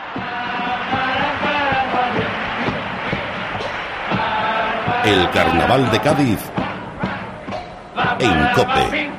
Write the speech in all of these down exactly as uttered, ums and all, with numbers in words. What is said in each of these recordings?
El Carnaval de Cádiz en COPE.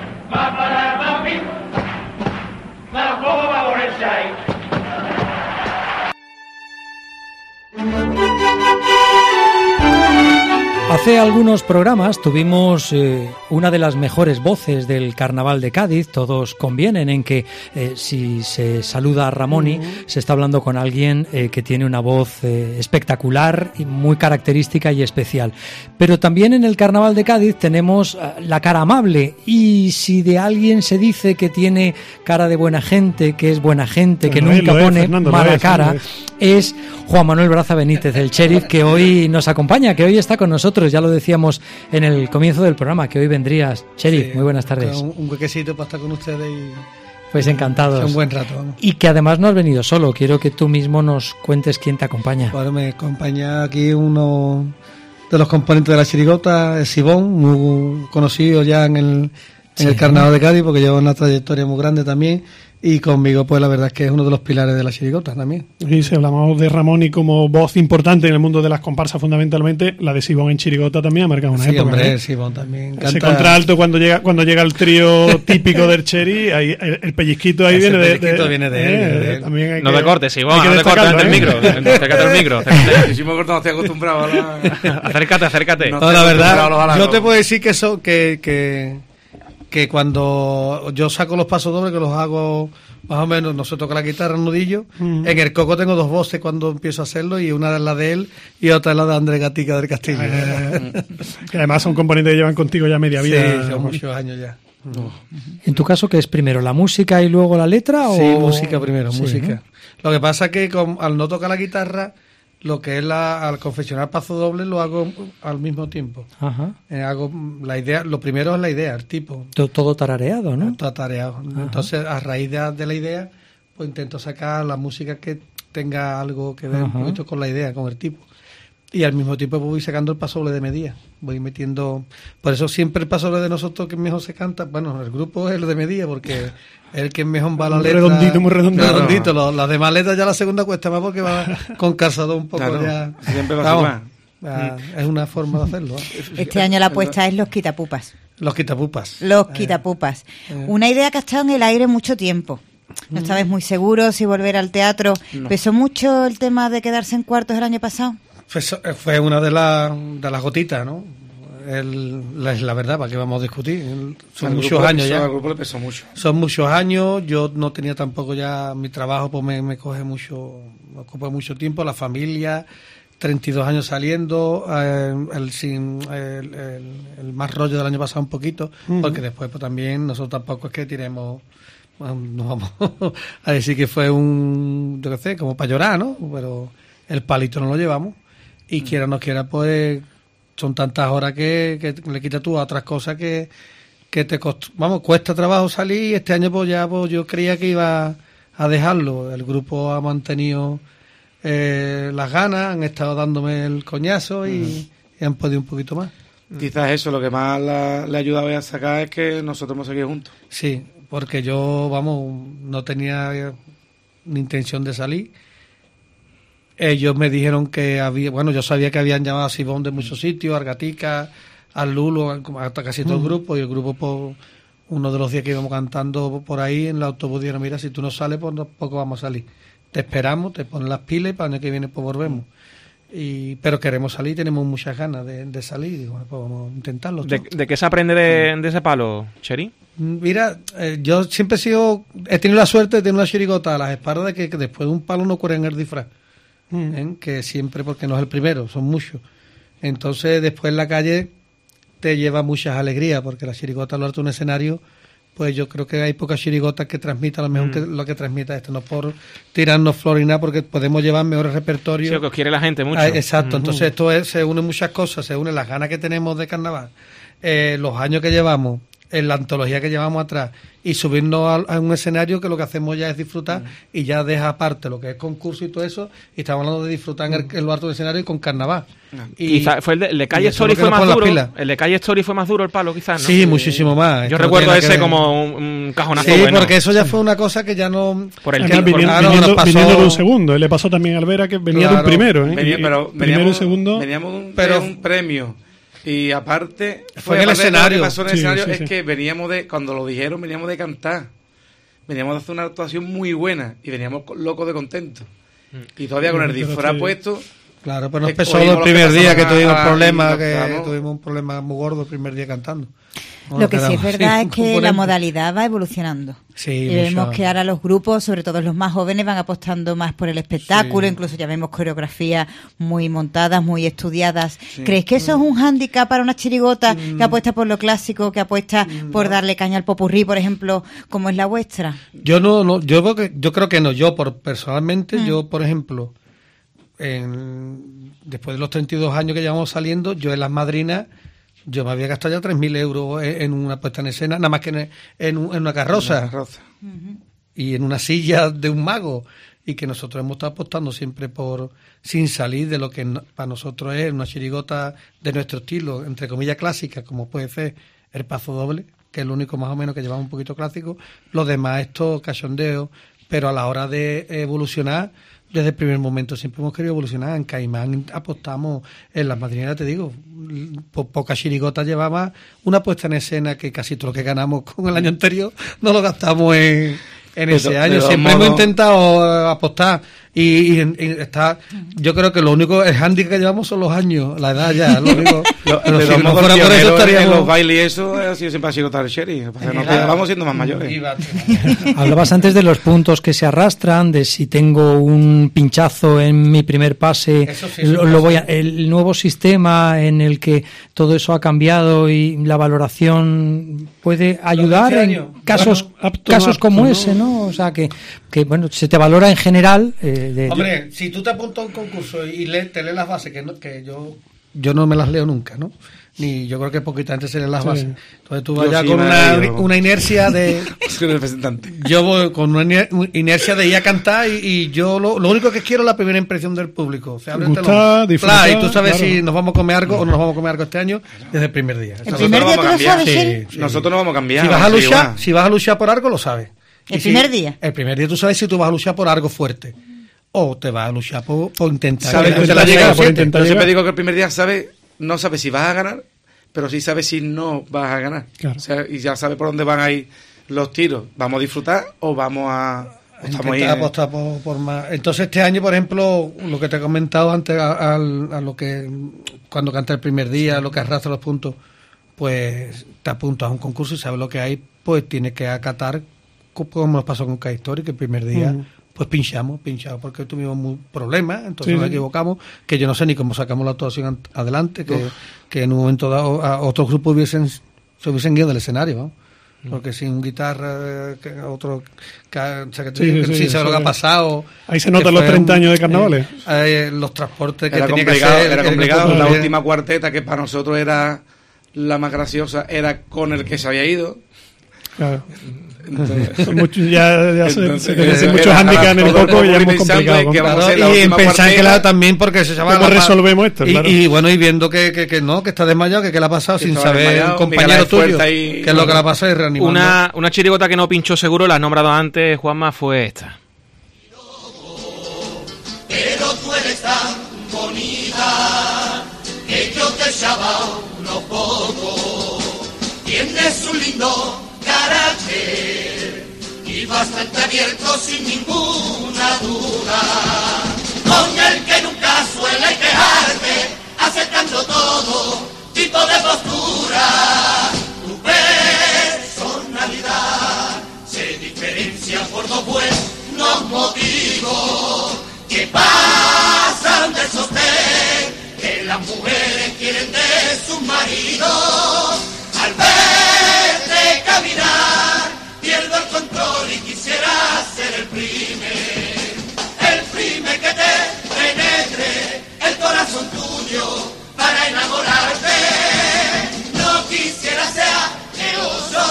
Hace algunos programas tuvimos eh, una de las mejores voces del Carnaval de Cádiz. Todos convienen en que eh, si se saluda a Ramoni, uh-huh. se está hablando con alguien eh, que tiene una voz eh, espectacular y muy característica y especial. Pero también en el Carnaval de Cádiz tenemos uh, la cara amable, y si de alguien se dice que tiene cara de buena gente, que es buena gente, que no, nunca es, pone Fernando, mala es, cara, es Juan Manuel Braza Benítez, el sheriff, que hoy nos acompaña, que hoy está con nosotros. Ya lo decíamos en el comienzo del programa, que hoy vendrías. Sheriff, sí, muy buenas tardes. Un, un huequecito para estar con ustedes y... Pues encantados. Un buen rato, vamos. Y que además no has venido solo. Quiero que tú mismo nos cuentes quién te acompaña. Bueno, me acompaña aquí uno de los componentes de la chirigota, Sibón, muy conocido ya en el, en sí, el Carnaval de Cádiz, porque lleva una trayectoria muy grande también. Y conmigo, pues la verdad es que es uno de los pilares de la chirigota también. Y si hablamos de Ramoni como voz importante en el mundo de las comparsas, fundamentalmente, la de Sibón en chirigota también ha marcado una sí, época. Sí, hombre, ¿eh? Sibón también. Ese contralto cuando llega cuando llega el trío típico del Cherry, ahí, el, el pellizquito ahí Ese viene de, pellizquito de, viene de él. eh, Viene de él. También hay no que, te cortes, Sibón, no te cortes ante ¿eh? el micro. Acércate al micro. Acércate. Si me corto, no estoy acostumbrado a la... Acércate, acércate. No, no la verdad, yo te puedo decir que eso, que, que, que cuando yo saco los pasos dobles, que los hago... Más o menos, no se toca la guitarra, el nudillo. Uh-huh. En el coco tengo dos voces cuando empiezo a hacerlo, y una es la de él y otra es la de Andrés Gatica del Castillo. Eh, que además son componentes que llevan contigo ya media vida. Sí, son muchos años ya. Uh-huh. ¿En tu caso qué es primero, la música y luego la letra? Sí, o... música primero, sí, música. ¿no? Lo que pasa es que con, al no tocar la guitarra, lo que es la, al confeccionar paso doble lo hago al mismo tiempo. Ajá. Eh, hago la idea, lo primero es la idea, el tipo. Todo, todo tarareado, ¿no? Todo tarareado. Ajá. Entonces, a raíz de, de la idea, pues intento sacar la música que tenga algo que ver un poquito con la idea, con el tipo. Y al mismo tiempo voy sacando el paso doble de medida. Voy metiendo... Por eso siempre el paso doble de nosotros que mejor se canta... Bueno, el grupo es el de medida, porque es el que mejor va la letra... Redondito, muy redondito. Redondito. Los, las demás letras ya la segunda cuesta más porque va con calzado un poco claro, ya... Siempre va vamos, a ah, es una forma de hacerlo. Este año la apuesta es los quitapupas. Los quitapupas. Los quitapupas. Eh, Una idea que ha estado en el aire mucho tiempo. No estabas muy seguro si volver al teatro. No. ¿Pesó mucho el tema de quedarse en cuartos el año pasado? Fue, fue una de, la, de las gotitas, ¿no? El, la, la verdad, ¿para qué vamos a discutir? El, son el muchos años pesó, ya. Al grupo le pesó mucho. Son muchos años. Yo no tenía tampoco ya mi trabajo, pues me, me coge mucho, me ocupa mucho tiempo. La familia, treinta y dos años saliendo, eh, el, sin, el, el, el más rollo del año pasado un poquito, uh-huh. porque después pues también nosotros tampoco es que tiremos... No vamos a decir que fue un, yo qué sé, como para llorar, ¿no? Pero el palito no lo llevamos. Y quiera o no quiera, pues son tantas horas que, que le quitas tú a otras cosas que, que te cost... vamos, cuesta trabajo salir. Y este año pues ya pues, yo creía que iba a dejarlo. El grupo ha mantenido eh, las ganas, han estado dándome el coñazo y, uh-huh. y han podido un poquito más. Quizás eso, lo que más la, le ha ayudado a sacar es que nosotros hemos seguido juntos. Sí, porque yo, vamos, no tenía ni intención de salir. Ellos me dijeron que había, bueno, yo sabía que habían llamado a Sibón de muchos sitios, a Argatica, al Lulo, hasta casi todo el grupo, y el grupo, pues, uno de los días que íbamos cantando por ahí en el autobús, dijeron, mira, si tú no sales, pues tampoco vamos a salir. Te esperamos, te ponen las pilas y para el año que viene, pues volvemos. Y, pero queremos salir, tenemos muchas ganas de, de salir, y bueno, pues vamos a intentarlo. ¿De, ¿De qué se aprende de, de ese palo, Cheri? Mira, eh, yo siempre he sido, he tenido la suerte de tener una chirigota a las espaldas de que, que después de un palo no cuelgan el disfraz. Mm. ¿eh? Que siempre, porque no es el primero, son muchos. Entonces, después en la calle te lleva muchas alegrías, porque la chirigota al alto de un escenario, pues yo creo que hay pocas chirigotas que transmitan lo mejor mm. que lo que transmita esto. No por tirarnos flor y nada, porque podemos llevar mejores repertorios. Sí, lo que os quiere la gente mucho. Ah, exacto, mm. entonces esto es, se unen muchas cosas, se unen las ganas que tenemos de carnaval, eh, los años que llevamos, en la antología que llevamos atrás y subirnos a, a un escenario que lo que hacemos ya es disfrutar mm. y ya deja aparte lo que es concurso y todo eso, y estamos hablando de disfrutar en, el, en lo alto del escenario y con carnaval. Mm. Y quizás fue el de, el de Calle Story fue más duro. El de Calle Story fue más duro el palo, quizás, ¿no? Sí, muchísimo más. Yo Esto recuerdo ese como un, un cajonazo. Sí, bueno. porque eso ya fue una cosa que ya no. Por el tiempo, viniendo, por, viniendo, pasó... viniendo de un segundo. Le pasó también a Alvera que venía claro, de un primero. ¿eh? Venía, pero y, primero y segundo. Veníamos de un, pero, de un premio. Y aparte, fue en el escenario. Lo que pasó en el sí, escenario sí, es sí. que veníamos de, cuando lo dijeron, veníamos de cantar. Veníamos de hacer una actuación muy buena y veníamos locos de contentos. Y todavía con el disfraz puesto. Claro, pero nos pesó el primer día que tuvimos problemas, que tuvimos un problema muy gordo el primer día cantando. Lo que sí es verdad es que la modalidad va evolucionando. Sí, y vemos que ahora los grupos, sobre todo los más jóvenes, van apostando más por el espectáculo, sí. Incluso ya vemos coreografías muy montadas, muy estudiadas. Sí. ¿Crees que eso es un hándicap para una chirigota mm. que apuesta por lo clásico, que apuesta mm. por darle caña al popurrí, por ejemplo, como es la vuestra? Yo no, no yo creo que yo creo que no. Yo por personalmente, mm. yo por ejemplo, en, después de los treinta y dos años que llevamos saliendo, yo en las madrinas yo me había gastado ya tres mil euros en una puesta en escena, nada más que en, en, un, en una carroza, una carroza. Uh-huh. Y en una silla de un mago, y que nosotros hemos estado apostando siempre por sin salir de lo que no, para nosotros es una chirigota de nuestro estilo, entre comillas clásica, como puede ser el paso doble, que es lo único más o menos que llevamos un poquito clásico, los demás esto cachondeo, pero a la hora de evolucionar, desde el primer momento siempre hemos querido evolucionar. En Caimán apostamos, en las madrineras te digo, po- poca chirigota llevaba una puesta en escena que casi todo lo que ganamos con el año anterior no lo gastamos en, en ese de, año. De siempre hemos intentado apostar y, y, y está, yo creo que lo único, el hándicap que llevamos son los años, la edad ya, lo único. Lo, pero si no fuera por eso estaríamos... En los bailes y eso ha sido siempre ha sido tal Sherry. Nos vamos siendo más mayores. Hablabas antes de los puntos que se arrastran, de si tengo un pinchazo en mi primer pase, sí, lo, lo voy a, el nuevo sistema en el que todo eso ha cambiado y la valoración puede ayudar en año. casos bueno, apto, casos apto, como no. ese, ¿no? O sea que, que bueno, se te valora en general. Eh, de, Hombre, yo... si tú te apuntas a un concurso y le, te lees las bases, que, no, que yo yo no me las leo nunca, ¿no? Ni yo creo que poquita gente se lee las sí. bases. Entonces tú vas ya sí con una, una inercia de... Soy el representante. Yo voy con una inercia de ir a cantar y, y yo lo, lo único que quiero es la primera impresión del público. O sea, Gustar, disfrutar, y tú sabes claro. si nos vamos a comer algo no. o no nos vamos a comer algo este año desde el primer día. ¿El primer día tú lo sabes, sí, sí. Nosotros no vamos a cambiar. Si vas a luchar, si vas a luchar por algo, lo sabes. ¿El y primer si, día? El primer día tú sabes si tú vas a luchar por algo fuerte. O te vas a luchar por, por intentar. ¿Sabes? Por intentar llegar, por intentar Yo siempre digo que el primer día sabe, no sabe si vas a ganar, pero sí sabe si no vas a ganar. Claro. O sea, y ya sabe por dónde van a ir los tiros. ¿Vamos a disfrutar o vamos a... Estamos ahí, apostar por, por más. Entonces este año, por ejemplo, lo que te he comentado antes, a, a, a lo que cuando canta el primer día, lo que arrastra los puntos, pues te apuntas a un concurso y sabes lo que hay, pues tienes que acatar, como nos pasó con K-Story, que el primer día... Uh-huh. Pues pinchamos, pinchamos, porque tuvimos muy problemas, entonces sí, nos equivocamos, que yo no sé ni cómo sacamos la actuación adelante, que, que en un momento dado a otros grupos hubiesen, se hubiesen ido del escenario, ¿no? Porque sin guitarra, que otro, que, o sea, que sí, sí, sí, sí, sabe lo que ha pasado. Ahí se notan los treinta años de carnavales. Eh, eh, los transportes que era tenía complicado, que hacer. Era complicado, la última cuarteta, que para nosotros era la más graciosa, era con el que se había ido. Claro. Entonces, mucho, ya, ya entonces, se conocen eh, muchos handicaps en el coco y ya hemos complicado. Claro, y en pensar que la, también porque se llama... ¿Cómo resolvemos esto? Y, claro. y bueno, y viendo que, que, que no, que está desmayado, que, que le ha pasado que sin saber un compañero tuyo, y, que es lo que le ha pasado y reanimando. Una, una chirigota que no pinchó seguro, la has nombrado antes, Juanma, fue esta. Pero tú eres tan bonita que yo te echaba unos pocos. Tienes un lindo carácter y bastante abierto sin ninguna duda, con el que nunca suele quejarte, aceptando todo tipo de postura. Tu personalidad se diferencia por dos buenos motivos que pasan del sostén que las mujeres quieren de sus maridos. Al verte caminar, pierdo el control y quisiera ser el primer, el primer que te penetre el corazón tuyo para enamorarte. No quisiera ser oso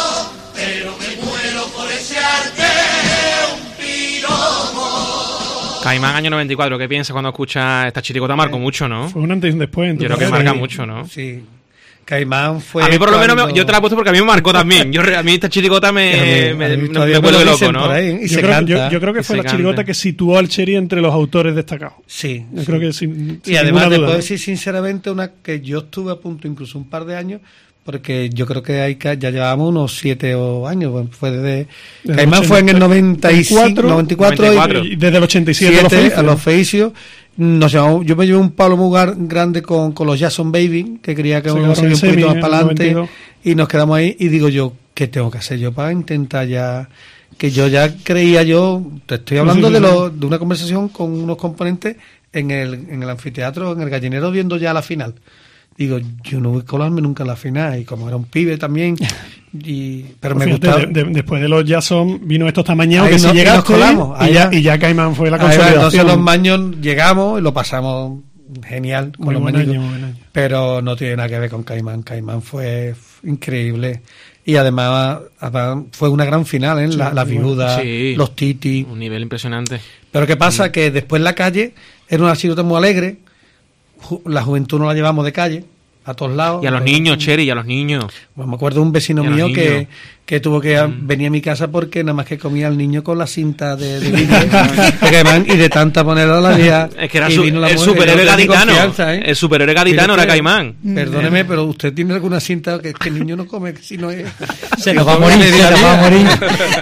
Caimán, año noventa y cuatro, ¿qué piensas cuando escuchas esta chirigota? Marcó mucho, ¿no? Fue un antes y un después. Yo creo que marca mucho, ¿no? Sí. Caimán fue... A mí por lo cuando... menos, yo te la he puesto porque a mí me marcó también. Yo, a mí esta chirigota me, me, me, me vuelve loco, ¿no? Ahí, y yo, se creo, canta. yo, yo creo que fue la chirigota canta. que situó al Cheri entre los autores destacados. Sí. Yo sí. creo que sin, sin Y además te duda. puedo decir sinceramente una que yo estuve a punto incluso un par de años, porque yo creo que hay que ya llevábamos unos siete años, bueno, fue desde... desde Caimán fue en el noventa y cinco, noventa y cuatro, noventa y cuatro. Y desde el ochenta y siete siete, a los Feicios. Nos llevamos, yo me llevé un palo muy gar- grande con, con los Jason Baby, que quería que Se uno quedaron seguía un en poquito semi, más para en el adelante, noventa y dos. y nos quedamos ahí, y digo yo, ¿qué tengo que hacer yo para intentar ya? Que yo ya creía yo, te estoy hablando Sí, sí, de, sí. lo, de una conversación con unos componentes en el, en el anfiteatro, en el Gallinero, viendo ya la final. Digo, yo no voy a colarme nunca en la final, y como era un pibe también, y pero me Fíjate, gustaba. de- de- después de los Jason vino estos tamaños Ahí que no- si y nos llegaste colamos. y Ahí ya, ya- y ya Caimán fue la Ahí va, consolidación. entonces los maños llegamos y lo pasamos genial con Muy los buen meñicos. año, muy buen año. Pero no tiene nada que ver con Caimán. Caimán fue increíble. Y además, además fue una gran final, ¿eh? La, la viuda, Sí. los titi. Un nivel impresionante. Pero ¿qué pasa? Que después en la calle era una chirigota muy alegre. Ju- La juventud no la llevamos de calle, a todos lados. Y a los Pues, niños, Cheri, y a los niños. Pues me acuerdo de un vecino Y a los mío que, niños. que tuvo que Mm. venir a mi casa porque nada más que comía el niño con la cinta de, de vídeo. De Caimán, y de tanta ponerla la día. Es que era y su- vino la el mujer, superhéroe no tenía gaditano. confianza, ¿eh? El superhéroe gaditano Mire era usted, Caimán. Perdóneme, pero usted tiene alguna cinta que, que el niño no come, que si no es... Se nos va a morir, se nos va a morir.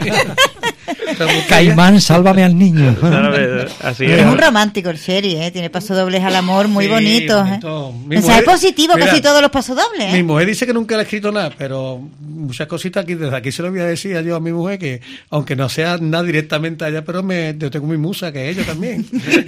Caimán, sálvame al niño. Así Es un romántico el Cheri, ¿eh? Tiene pasodobles al amor muy Sí, bonitos. ¿eh? bonito. Mi Mensaje mujer- positivo, mira, casi todos los pasodobles. Mi ¿eh? mujer dice que nunca le ha escrito nada, pero muchas cositas aquí, desde aquí se lo voy a decir yo a mi mujer, que aunque no sea nada directamente a ella, pero me, yo tengo mi musa, que es ella también.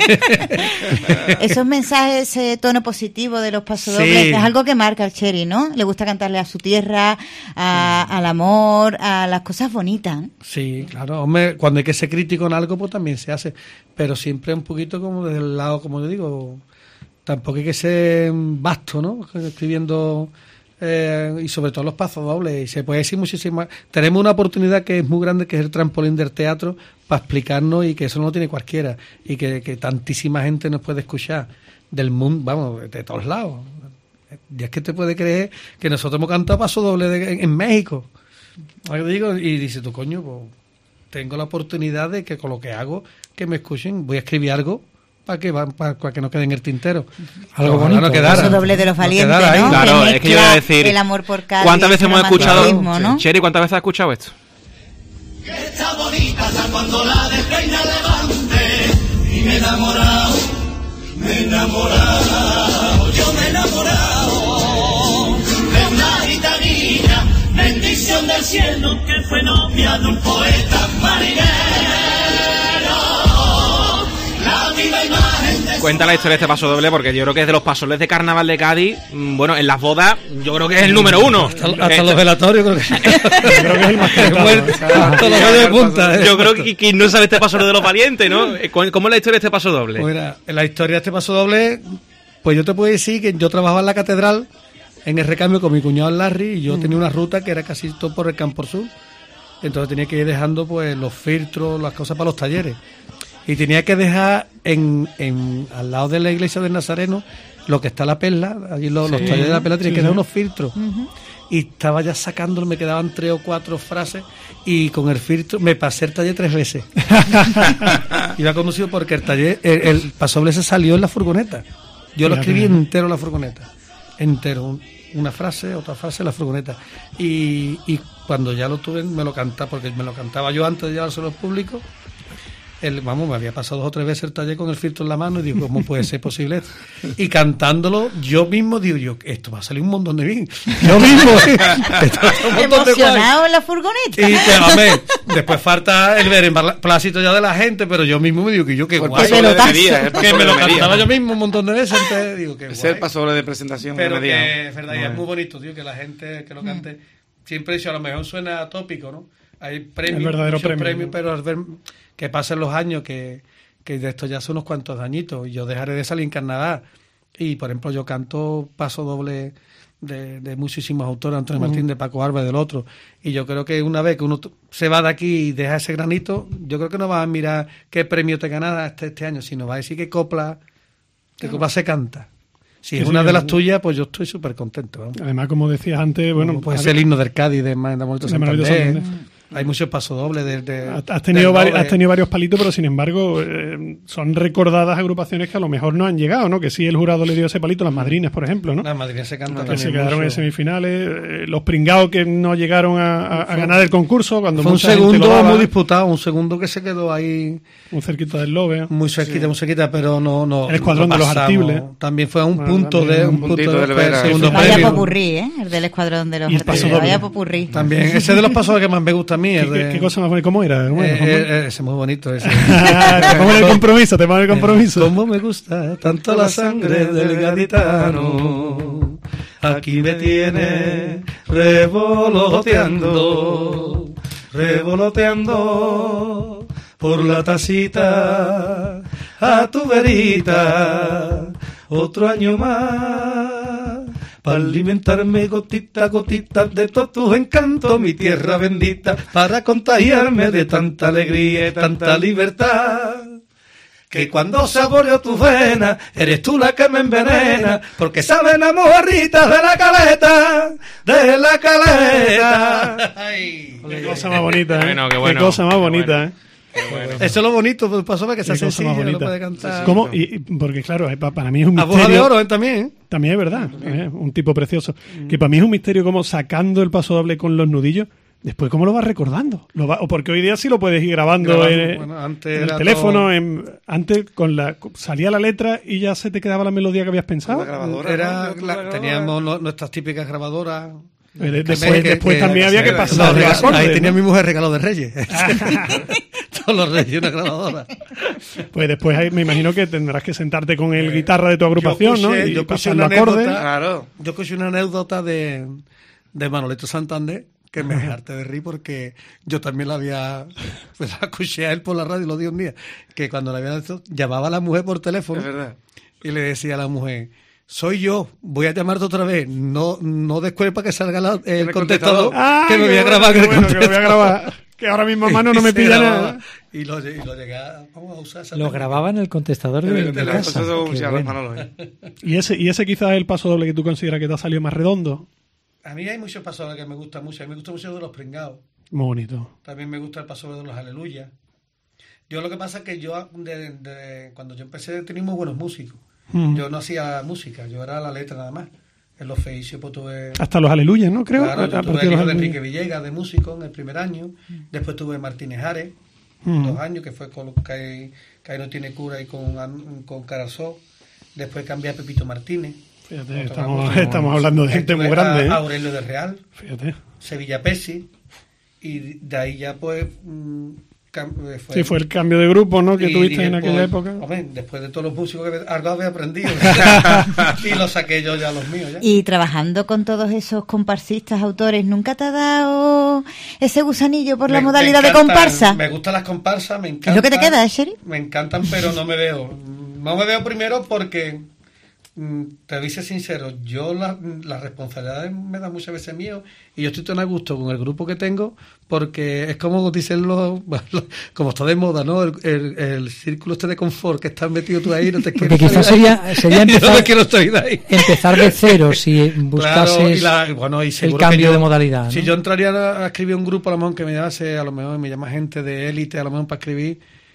Esos mensajes, ese tono positivo de los pasodobles, Sí. es algo que marca el Cheri, ¿no? Le gusta cantarle a su tierra, a- al amor, a las cosas bonitas. ¿eh? Sí, claro, hombre, cuando hay que ser crítico en algo, pues también se hace, pero siempre un poquito como desde el lado, como yo digo, tampoco hay que ser vasto, ¿no? Escribiendo, eh, y sobre todo los pasodobles, y se puede decir muchísimo. Tenemos una oportunidad que es muy grande, que es el trampolín del teatro, para explicarnos, y que eso no lo tiene cualquiera, y que, que tantísima gente nos puede escuchar del mundo, vamos, de todos lados. Y es que te puede creer que nosotros hemos cantado pasodoble de- en, en México. Yo digo, y dice tú, coño, pues tengo la oportunidad de que con lo que hago, que me escuchen, voy a escribir algo para que, para, para que no quede en el tintero. Algo Ojalá bonito. no quedara. Pasodoble de los No valientes, quedara ahí. ¿no? Claro, Que es que yo iba a mezcla decir, el amor por Cádiz, ¿cuántas veces el hemos escuchado? romanticismo, ¿no? Cheri, ¿cuántas veces has escuchado esto? Que está bonita ya cuando la despeina levante y me he enamorado, me he enamorado, yo me he enamorado de una gitanilla, bendición del cielo que fue novia de un poeta marinero, la viva imagen de Cuenta la historia de este pasodoble, porque yo creo que es de los pasodobles de Carnaval de Cádiz. mm, Bueno, en las bodas, yo creo que es el número uno. Hasta, hasta los velatorios creo que, Creo que es el más cantado, ¿eh? hasta los gallos de punta. ¿eh? Yo creo que quien no sabe este pasodoble de los valientes, ¿no? ¿Cómo es la historia de este pasodoble? Pues mira, en la historia de este pasodoble, pues yo te puedo decir que yo trabajaba en la catedral, en el recambio con mi cuñado Larry, y yo tenía una ruta que era casi todo por el Campo Sur. Entonces tenía que ir dejando pues los filtros, las cosas para los talleres. Y tenía que dejar en, en al lado de la iglesia del Nazareno lo que está la perla, allí los, los talleres de la perla, tenía sí, que dejar sí. unos filtros. Y estaba ya sacándolo, me quedaban tres o cuatro frases, y con el filtro me pasé el taller tres veces. Iba conducido porque el taller, el, el pasodoble se salió en la furgoneta. Yo lo Fíjate. escribí entero en la furgoneta. Entero. Un- una frase, otra frase en la furgoneta. Y, y cuando ya lo tuve, me lo cantaba, porque me lo cantaba yo antes de llevárselo al público. El, vamos, me había pasado dos o tres veces el taller con el filtro en la mano, y digo, ¿cómo puede ser posible esto? Y cantándolo, yo mismo digo, yo, esto va a salir un montón de bien. Yo mismo. Esto va a ser un montón de guay. Emocionado en la furgoneta. Y te, hombre, después falta el ver en plácito ya de la gente, pero yo mismo me digo que yo qué Pues guay. pasodoble de pelotazo. Medía, el Que me lo pasodoble de Medía. cantaba yo mismo un montón de veces, entonces digo que Es guay. el pasodoble de presentación Pero de Medía. que es verdad, y es muy bonito, tío, que la gente que lo cante. Siempre he dicho, a lo mejor suena tópico, ¿no? Hay premios, El verdadero muchos premio, premios, ¿no? pero al ver que pasen los años, que, que de esto ya hace unos cuantos añitos, y yo dejaré de salir en carnaval. Y, por ejemplo, yo canto paso doble de, de muchísimos autores, Antonio Martín, de Paco Álvarez, del otro. Y yo creo que una vez que uno se va de aquí y deja ese granito, yo creo que no va a mirar qué premio te ganas este, este año, sino va a decir qué copla, qué copla se canta. Si es sí, una sí, de las sí. tuyas, pues yo estoy súper contento. ¿no? Además, como decías antes, bueno... Como puede ser el himno del Cádiz de Manolito Santander. Santander. Hay muchos pasodobles de, de, Has tenido, del vari- Nove. has tenido varios palitos, pero sin embargo eh, son recordadas agrupaciones que a lo mejor no han llegado, ¿no? Que sí el jurado le dio ese palito, las madrinas, por ejemplo, ¿no? La Madrid se canta Que también se quedaron mucho. en semifinales, eh, los pringados que no llegaron a, a- a ganar el concurso, cuando Fue un mucha gente lo segundo daba, muy disputado, un segundo que se quedó ahí muy cerquita del Lobe. muy cerquita, muy cerquita, pero no, no El escuadrón no de los pasamos. Artibles. También fue a un Bueno, punto también de un un punto puntito de, del Vera. segundo Vaya premio. popurrí, ¿eh? El del escuadrón de los Y el paso Artiles. doble. Vaya popurrí. También ese de los pasos que más me gusta a mí. ¿Qué, el de, qué- qué cosa más bonita? ¿Cómo era? ¿Cómo era? eh, ¿Cómo era? eh, ese es muy bonito ese. te pongo el compromiso, te pongo el compromiso. Cómo me gusta tanto la sangre del gaditano. Aquí me tiene revoloteando, revoloteando por la tacita a tu verita. Otro año más para alimentarme gotita a gotita de todos tus encantos, mi tierra bendita, para contagiarme de tanta alegría y tanta libertad. Que cuando saboreo tus venas, eres tú la que me envenena, porque saben a mojarritas de la caleta, de la caleta. Ay. Qué cosa más bonita, ¿eh? Bueno, qué bueno, Qué cosa más qué bonita, bueno. ¿eh? Eso es lo bonito, pues pasó para que sea Qué cosa sencillo, más lo bonita. puede cantar. ¿Cómo? Y, y- porque claro, eh, pa- para mí es un A misterio. Boja de Oro ¿eh? también. También es verdad, eh, un tipo precioso. Que para mí es un misterio como sacando el paso doble con los nudillos, después cómo lo vas recordando. Lo va, o porque hoy día sí lo puedes ir grabando, Grabando, en, bueno, antes en el era teléfono, todo- en- antes con la salía la letra y ya se te quedaba la melodía que habías pensado. La grabadora, Era, ¿no? Yo tuve la- grabadora. teníamos no- nuestras típicas grabadoras. Eh, de- Que- después que- después que- también que- había que que- pasar los los regalos- acordes, Ahí ¿no? tenía mi mujer regalo de Reyes. Todos los Reyes una grabadora. Pues después ahí me imagino que tendrás que sentarte con el guitarra de tu agrupación, ¿no? escuché- Y yo escuché pasando una acordes. anécdota. Claro. Yo escuché una anécdota de, de Manolito Santander que me harté de reír porque yo también la había, pues la escuché a él por la radio y lo di un día, que cuando la había hecho, llamaba a la mujer por teléfono Es verdad. y le decía a la mujer, soy yo, voy a llamarte otra vez, no, no después para que salga la- el, El contestador, contestador. Ah, que me qué voy a bueno, grabar qué con el bueno, que lo voy a contestador. grabar. Que ahora mismo a mano no Y me se pilla grababa. nada. Y lo, y lo llegué a, vamos a usar esa Lo técnica. grababa en el contestador de, De- de de la- casa. Eso Qué se llama bueno. Manolo, ¿eh? Y ese, y ese quizás es el paso doble que tú consideras que te ha salido más redondo. A mí hay muchos pasos que me gustan mucho, a mí me gusta mucho de los pringados. Muy bonito. También me gusta el paso de los aleluyas. Yo lo que pasa es que yo, de, de- cuando yo empecé, tenía muy buenos músicos. Mm. Yo no hacía música, yo era la letra nada más. En los feicios pues tuve... Hasta los aleluyas, ¿no? Creo. Claro, A- yo a tuve partir el de los hijo de aleluyas. Enrique Villegas de músico en el primer año. Después tuve Martínez Ares, Mm. dos años, que fue con los que, que ahí no tiene cura y con, An- con Carazó. Después cambié a Pepito Martínez. Fíjate, Otra estamos, cosa. estamos hablando de gente Tuve muy grande, a, ¿eh? a Aurelio de Real. Fíjate. Sevilla Pesi, y de ahí ya pues mm, cam- eh, fue, Sí, fue el cambio de grupo, ¿no? Que y tuviste dije, en aquella pues, época. hombre, después de todos los músicos que algo había aprendido y lo saqué yo ya los míos ya. Y trabajando con todos esos comparsistas, autores, ¿nunca te ha dado ese gusanillo por la Me- modalidad me de encantan, comparsa? Me gustan las comparsas, me encantan. ¿Es lo que te queda, eh, Sheri? Me encantan, pero no me veo. No me veo primero porque, mm, te voy a ser sincero, yo la- las responsabilidades me dan muchas veces mío y yo estoy tan a gusto con el grupo que tengo porque es como dicen los, como está de moda, ¿no? El, el, el círculo este de confort que estás metido tú ahí, no te quieres Porque quizás salir de ahí. sería, sería Yo no empezar, me quiero salir de ahí. empezar de cero si buscases Claro, y la- bueno, y el seguro que cambio yo- de modalidad, ¿no? Si yo entraría a, a escribir un grupo, a lo mejor que me llamase, a lo mejor me llama gente de élite, a lo mejor para escribir,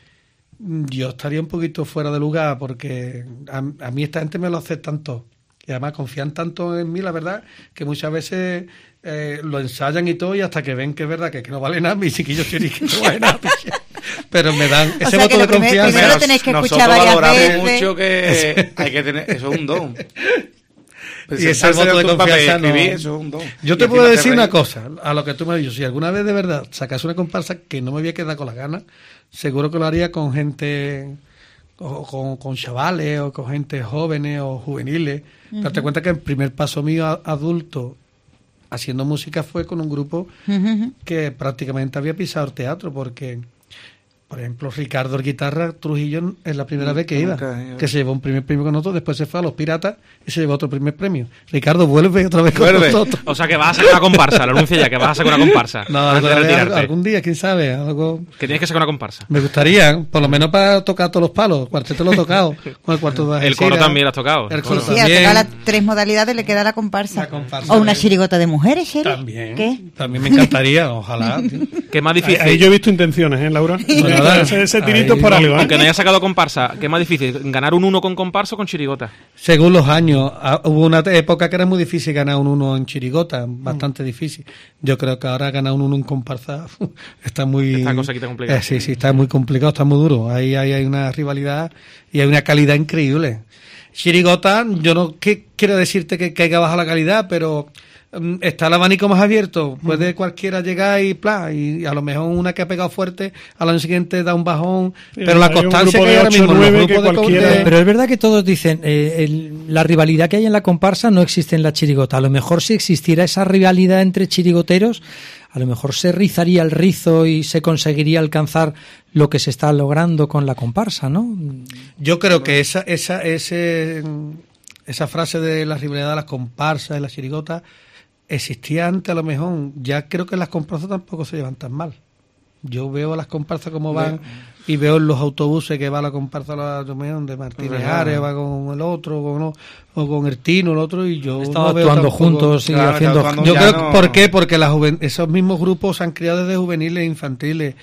yo estaría un poquito fuera de lugar porque a, a mí esta gente me lo hace tanto. Y además confían tanto en mí, la verdad, que muchas veces eh, lo ensayan y todo y hasta que ven que es verdad que, que no vale nada, mis chiquillos quieren que no vale nada. Pero me dan ese sea, voto que de lo primer- confianza. primero Nos- tenéis que nosotros escuchar varias valoramos veces. mucho que hay que tener, eso es un don. Y ese voto de tu papel y confianza no- escribir, eso es un don. Yo Y te encima puedo decir reís. una cosa, a lo que tú me has dicho, si alguna vez de verdad sacas una comparsa que no me voy a quedar con las ganas, seguro que lo haría con gente, o con, con chavales, o con gente jóvenes o juveniles. Pero te cuenta que el primer paso mío a- adulto haciendo música fue con un grupo Ujú. que prácticamente había pisado el teatro, porque Por ejemplo, Ricardo, el guitarra, Trujillo, es la primera Mm, vez que iba, nunca, que se llevó un primer premio con nosotros, después se fue a Los Piratas y se llevó otro primer premio. Ricardo, vuelve otra vez con Vuelve. nosotros. O sea, que vas a sacar una comparsa, lo anuncio ya, que vas a sacar una comparsa. No, antes de alguna vez, retirarte. algún día, quién sabe, algo... Que tienes que sacar una comparsa. Me gustaría, por lo menos para tocar todos los palos. El cuarteto lo he tocado, con el cuarto de El coro Algeciras. también lo has tocado. El coro Sí, a también. tocar las tres modalidades le queda la comparsa. La comparsa. O una chirigota de mujeres, Sheri. También. ¿Qué? También me encantaría, ojalá. tío. ¿Qué es más Ahí, difícil? ahí yo he visto intenciones, ¿eh, Laura? Bueno, nada. ese, ese tirito Ahí- es por algo, ¿eh? Aunque no haya sacado comparsa, ¿qué es más difícil? ¿Ganar un uno con comparsa o con chirigota? Según los años, ah, hubo una época que era muy difícil ganar un uno en chirigota, bastante difícil. Yo creo que ahora ganar un uno en comparsa está muy... Esta cosa aquí está complicada. Eh, sí, sí, está muy complicado, está muy duro. Ahí, ahí hay una rivalidad y hay una calidad increíble. Chirigota, yo no que, quiero decirte que caiga baja la calidad, pero mm, está el abanico más abierto. Puede cualquiera llegar y pla, y a lo mejor una que ha pegado fuerte, al año siguiente da un bajón, Sí, pero la hay un constancia grupo que de hay ahora ocho, mismo en los nueve que grupos de cualquiera- corte- Pero es verdad que todos dicen, eh, el- la rivalidad que hay en la comparsa no existe en la chirigota. A lo mejor si existiera esa rivalidad entre chirigoteros, a lo mejor se rizaría el rizo y se conseguiría alcanzar lo que se está logrando con la comparsa, ¿no? Yo creo que esa, esa, ese, esa frase de la rivalidad de las comparsas, de las chirigotas, existía antes a lo mejor. Ya creo que las comparsas tampoco se llevan tan mal. Yo veo las comparsas como van y veo en los autobuses que va la comparsa la, de Martínez Ajá. Ares, va con el otro, con, o, o con el Tino, el otro, y yo Han estado no veo actuando tampoco- juntos y Claro, haciendo... actuando Yo ya creo no- que, ¿por qué? Porque la juven- esos mismos grupos se han criado desde juveniles e infantiles.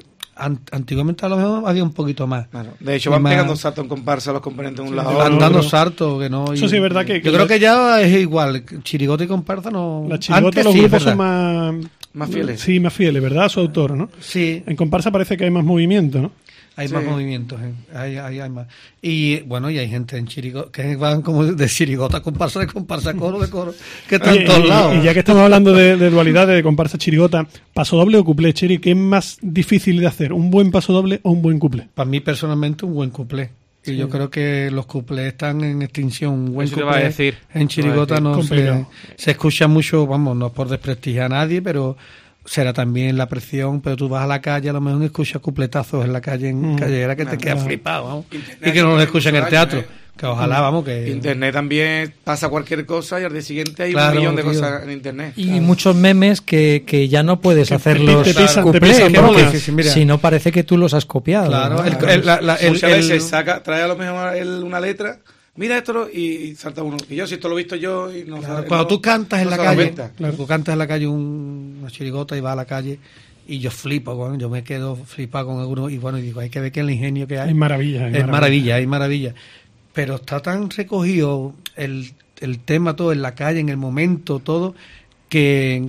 An- antiguamente a lo mejor había un poquito más. Claro. De hecho, Y van más- pegando saltos en comparsa los componentes de un lado a Van otro. dando saltos que no. Eso sí es verdad que- Yo que creo la- que ya es igual. Chirigota y comparsa no. La chirigota, Antes los sí, es grupos son verdad. más... Más fieles. Sí, más fieles, ¿verdad? A su autor, ¿no? Sí, En comparsa parece que hay más movimiento, ¿no? hay Sí. más movimientos. ¿eh? Hay, hay, hay más. Y bueno, y hay gente en chirigota que van como de chirigota, comparsa, de comparsa, coro, de coro, que están Oye, en todos y, lados. y ya que estamos hablando de, de dualidades, de comparsa chirigota, ¿paso doble o cuplé, Cheri? ¿Qué es más difícil de hacer? ¿Un buen paso doble o un buen cuplé? Para mí personalmente un buen cuplé. Y yo creo que los cuplés están en extinción. Un buen Eso te cuplé iba a decir. en chirigota Te iba a no decir. se, Complicado. se escucha mucho, vamos, no es por desprestigiar a nadie, pero será también la presión, pero tú vas a la calle, a lo mejor escuchas cupletazos en la calle, en Mm. callera, que te Claro. quedas flipado, vamos. Internet Y que no lo tiene escuchan en el mucho teatro. daño, ¿eh? Que ojalá, vamos, que... Internet también pasa cualquier cosa y al día siguiente hay Claro, un millón de tío. cosas en Internet. Y muchos memes que, que ya no puedes Que hacerlos te pisan, te cuplés, pisan porque bolas. Sí, sí, mira. si no parece que tú los has copiado. Claro, ¿no? el- el- la- la- el- Muchas el- veces saca, trae a lo mejor él una letra, mira esto lo- y, y salta uno. Y yo, si esto lo he visto yo y no Claro, sabe- cuando no- tú cantas en no la se da calle, cuenta. Claro. tú cantas en la calle un- una chirigota y vas a la calle y yo flipo, bueno, yo me quedo flipado con alguno y bueno, y digo, hay que ver que el ingenio que hay. Hay maravilla. hay Es maravilla, hay maravilla. Pero está tan recogido el, el tema todo en la calle, en el momento, todo, que,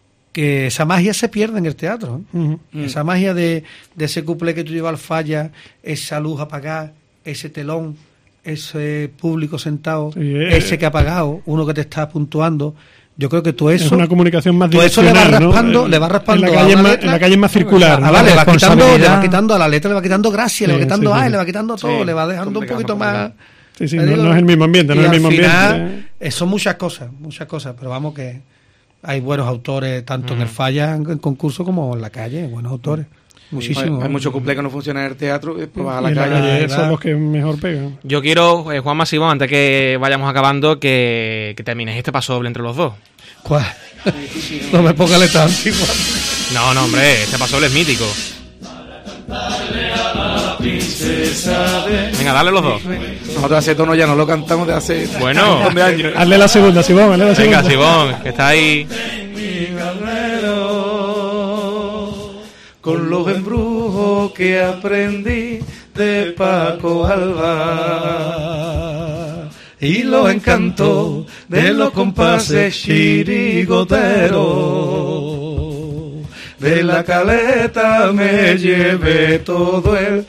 que esa magia se pierde en el teatro. ¿eh? Ujú. Mm. Esa magia de, de ese cuplé que tú llevas al falla, esa luz apagada, ese telón, ese público sentado, Sí, eh, ese que ha pagado, uno que te está puntuando. Yo creo que todo Es eso, una comunicación más todo eso le va direccional, ¿no? raspando, En- le va raspando En la a calle, una es más, letra. en la calle es más circular. Ah, ¿no? vale, le va, quitando, le va responsabilidad. quitando a la letra, le va quitando gracia, le va Sí, quitando sí, ay, sí. le va quitando todo, Sí, le va dejando un complicado, poquito más. complicado. Sí, sí, Te no, digo, no es el mismo ambiente, no y es el al mismo final, ambiente. eh, son muchas cosas, muchas cosas, pero vamos que hay buenos autores, tanto en el falla, en, en concurso, como en la calle, buenos autores. Muchísimo. Hay, hay muchos cuplés que no funcionan en el teatro y después vas a Y la en la calle. calle ¿verdad? son los que mejor pegan. Yo quiero, eh, Juan Masivo, antes que vayamos acabando, que, que termines este paso doble entre los dos. ¿Cuál? No me pongas letra antigua. No, no, hombre, este paso doble es mítico. Venga, dale los dos. Nosotros hace tono ya no lo cantamos de hace Bueno. un montón de años. Hazle la segunda, Sibón, hazle la segunda. Venga, Sibón, que está ahí. Con los embrujos que aprendí de Paco Alba y los encantos de los compases chirigoteros. De la caleta me llevé todo el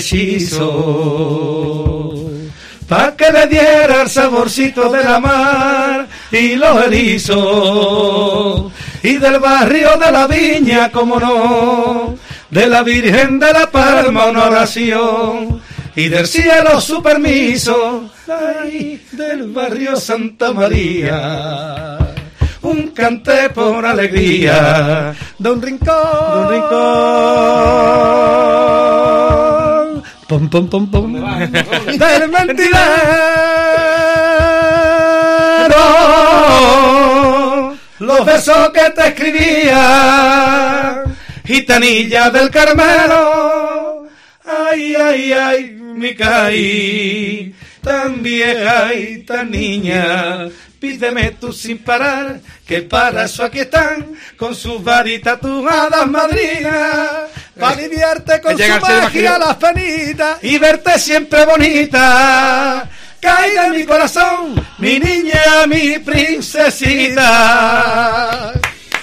hechizo, pa' que le diera el saborcito de la mar y los erizos, y del barrio de la Viña, como no, de la Virgen de la Palma una oración, y del cielo su permiso, ay, del barrio Santa María, un cante por alegría, de un rincón, de un rincón. Pom, pom, pom, pom. Del mentidero, los besos que te escribía, gitanilla del Carmelo. Ay, ay, ay, me caí, tan vieja y tan niña. Pídeme tú sin parar, que para eso aquí están, con sus varitas tatuadas madrinas, para aliviarte con su magia las penitas y verte siempre bonita. Cae de mi corazón, mi niña, mi princesita.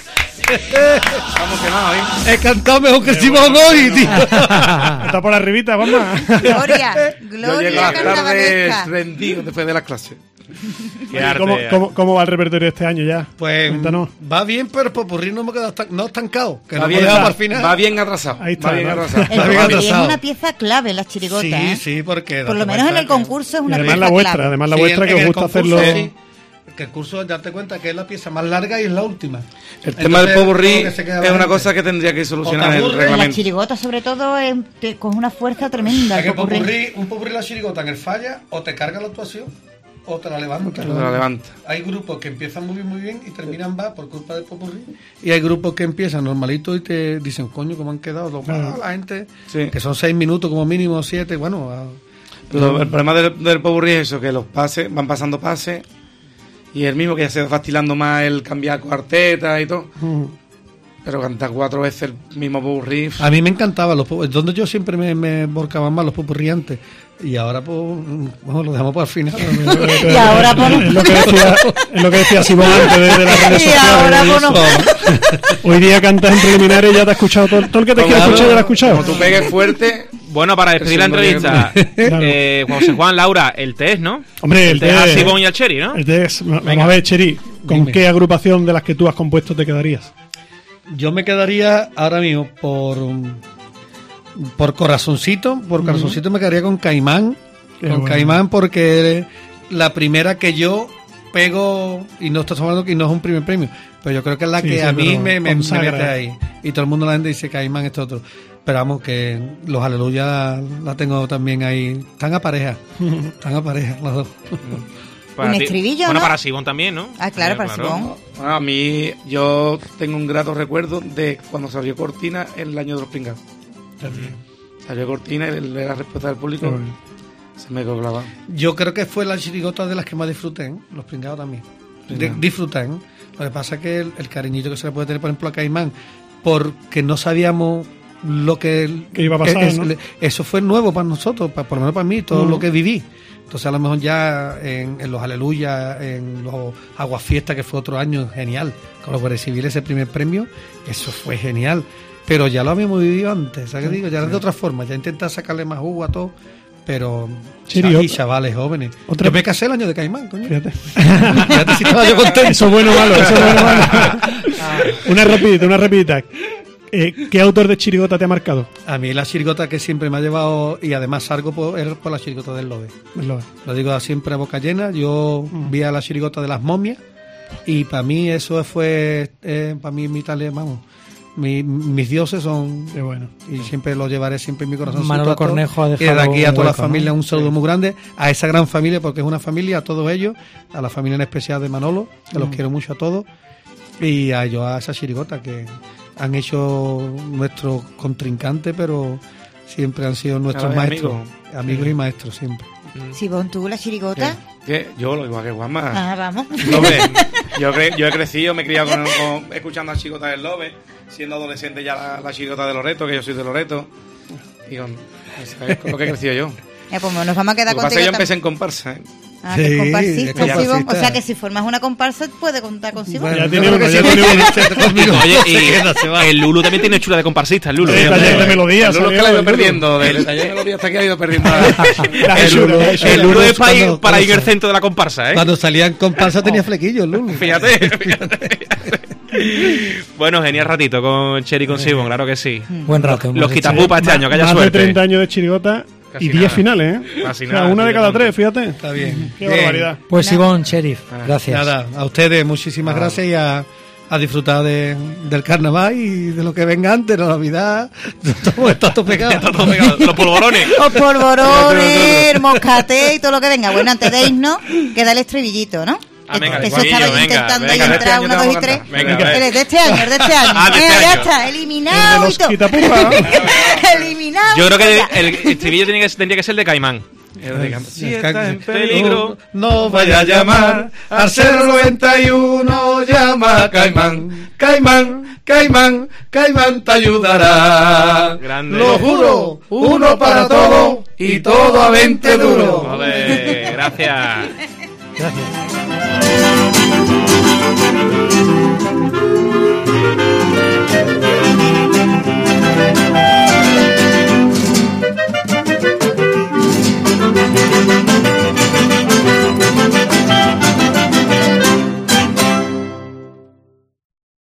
Estamos quemados, ¿eh? He cantado mejor que Simón hoy, tío. Está por arribita, vamos. Gloria, Yo gloria llego a las tardes carnavalesca. rendido después de las clases. Qué arte, ¿Cómo, eh. cómo, ¿Cómo va el repertorio este año ya? Pues Cuéntanos. va bien, pero el popurrí no me queda tan, no estancado. Que Va no bien, me deja va- para el final. va bien atrasado. Ahí está, va bien ¿no? atrasado. El Está bien popurrí es atrasado. una pieza clave en las chirigotas, Sí, ¿eh? sí, porque... Por lo date menos en cuenta el que- concurso es Y una además pieza la vuestra, clave. además la Sí, vuestra en- que en os el gusta concurso, hacerlo. sí. Que el curso, date cuenta que es la pieza más larga y es la última. El tema del Entonces, popurrí como que se queda es la una gente. cosa que tendría que solucionar O te el aburre, En las reglamento. chirigotas, sobre todo, es- te- con una fuerza tremenda. Es El que popurrí. popurrí, un popurrí la chirigota en el falla, o te carga la actuación, o te la levanta. Te la levanta. Hay grupos que empiezan muy bien, muy bien y terminan va por culpa del popurrí. Y hay grupos que empiezan normalito y te dicen, coño, ¿cómo han quedado? Los- ah, la gente, Sí. que son seis minutos como mínimo, siete, bueno... ah, Lo- el problema del, del popurrí es eso, que los pases, van pasando pases, y el mismo que ya se va fastilando más el cambiar cuartetas y todo. Mm. Pero cantar cuatro veces el mismo popurrí. A mí me encantaba los popurrí, donde yo siempre me, me volcaba más los popurrí antes. Y ahora, pues, bueno, lo dejamos para el final. Y ahora, pues, Es lo que decía, es lo que decía Simón antes de, de las redes Y sociales. ahora, pues, no. Hoy día cantas en preliminares y ya te ha escuchado todo, todo el que te quiere Claro, escuchar ya lo ha escuchado. Como tú pegues fuerte. Bueno, para despedir la Eso no entrevista, Claro. eh, José Juan, Laura, el test, ¿no? Hombre, el test a test- Sibón y al Cheri, ¿no? El test, vamos Venga. a ver, Cheri, ¿con Dime. qué agrupación de las que tú has compuesto te quedarías? Yo me quedaría ahora mismo por um, por Corazoncito, por Corazoncito me quedaría con Caimán, Qué con bueno. Caimán porque la primera que yo pego y no estás hablando que no es un primer premio, pero yo creo que es la Sí, que sí, a mí pero me, me, me consagra. mete ahí y todo el mundo la gente dice Caimán esto otro, pero vamos que los Aleluya la tengo también ahí, están a pareja, están a pareja los dos. Para Un ti- estribillo, Bueno, ¿no? para Sibón también, ¿no? Ah, claro, Eh, para Sibón. Bueno, a mí, yo tengo un grato recuerdo de cuando salió Cortina en el año de los pringados. Salió Cortina y el- la respuesta del público Qué bueno. se me quedó clavado. Yo creo que fue la chirigota de las que más disfruté, ¿eh? Los pringados también. De, disfruté, ¿eh? Lo que pasa es que el, el cariñito que se le puede tener, por ejemplo, a Caimán, porque no sabíamos lo que... Que iba a pasar, es- ¿no? Eso fue nuevo para nosotros, pa- por lo menos para mí, todo Ujú. lo que viví. Entonces a lo mejor ya en, en los Aleluya, en los Aguafiestas, que fue otro año genial, con los Guardias Civiles ese primer premio, eso fue genial. Pero ya lo habíamos vivido antes, ¿sabes qué digo? Ya era de otra forma, ya intentar sacarle más jugo a todo, pero Chiri, y otra- chavales jóvenes. otra- Yo me casé el año de Caimán, coño. Fíjate. Fíjate si estaba yo contento. Eso es bueno o malo, eso es bueno o malo. Una rapidita, una rapidita. Eh, ¿Qué autor de Chirigota te ha marcado? A mí la chirigota que siempre me ha llevado, y además salgo por, es por la chirigota del Lobe. Lo- Lo digo siempre a boca llena. Yo vi a la chirigota de las momias y para mí eso fue, eh, para mí mi tal, vamos, mi- mis dioses son, Qué bueno. y siempre lo llevaré siempre en mi corazón. Manolo Cornejo ha Y de dejado aquí a un toda la hueco, familia ¿no? un saludo muy grande, a esa gran familia, porque es una familia, a todos ellos, a la familia en especial de Manolo, que los quiero mucho a todos, y a ellos, a esa chirigota que han hecho nuestro contrincante, pero siempre han sido nuestros Cada vez maestros, amigos. amigos y maestros siempre. Sibón, tú, la chirigota. ¿Qué? Yo, lo igual que Juanma. Ah, vamos. Lobe. Yo, cre- yo he crecido, me he criado con, con- escuchando a Chigota del Lobe, siendo adolescente ya la, la Chigota de Loreto, que yo soy de Loreto. Y con, es con lo que he crecido yo. Ya, pues nos vamos a quedar Lo que pasa es que yo contigo. empecé en comparsa. ¿eh? Ah, que es Sí, comparsista, es comparsista. Sibón. O sea que si formas una comparsa, puede contar con Sibón. Ya yo tiene creo uno, que ya sí, tiene uno. se- conmigo. Oye, Se queda, se va. y el Lulu también tiene chula de comparsista, el Lulu. Eh, ¿eh? taller de melodía. El Lulu salió que la ha ido el Lulu. perdiendo, del taller de melodía hasta aquí ha ido perdiendo. la- La El hechura, Lulu, la hechura. el Lulu es para ir, Cuando- para ir cuando- al centro de la comparsa, ¿eh? Cuando salían comparsa tenía flequillos, Lulu. Fíjate, fíjate. Bueno, genial ratito con Cheri y con Sibón, claro que sí. Buen rato. hemos Los hecho. quitapupas este año, que haya Más de suerte. treinta años de Chirigota Casi y diez nada. finales, ¿eh? Casi O sea, nada, una de sí, cada tanto. tres, fíjate. Está bien. Qué Bien. barbaridad. Pues Sibón, Sheriff, gracias. Nada, a ustedes muchísimas gracias y a, a disfrutar de, del carnaval y de lo que venga antes, la Navidad. Todo está todo pegado. Está todo pegado. Los polvorones. Los polvorones, el moscaté y todo lo que venga. Bueno, antes de irnos, queda el estribillito, ¿no? Ah, venga, que el eso estaba yo venga, intentando venga, ahí de entrar, este uno, año dos y te tres. vamos a cantar. Venga, El de este año, el de este año. Ah, de este Venga, ya año. está, eliminado El de y los todo. quitapupas. Eliminado. Yo creo y que ya. el estribillo tiene que, tendría que ser de Caimán. Si está en peligro, no vaya a llamar al cero noventa y uno, llama a Caimán, Caimán, Caimán, Caimán te ayudará. Grande. Lo juro, uno para todo y todo a veinte duro. Joder, gracias. Gracias.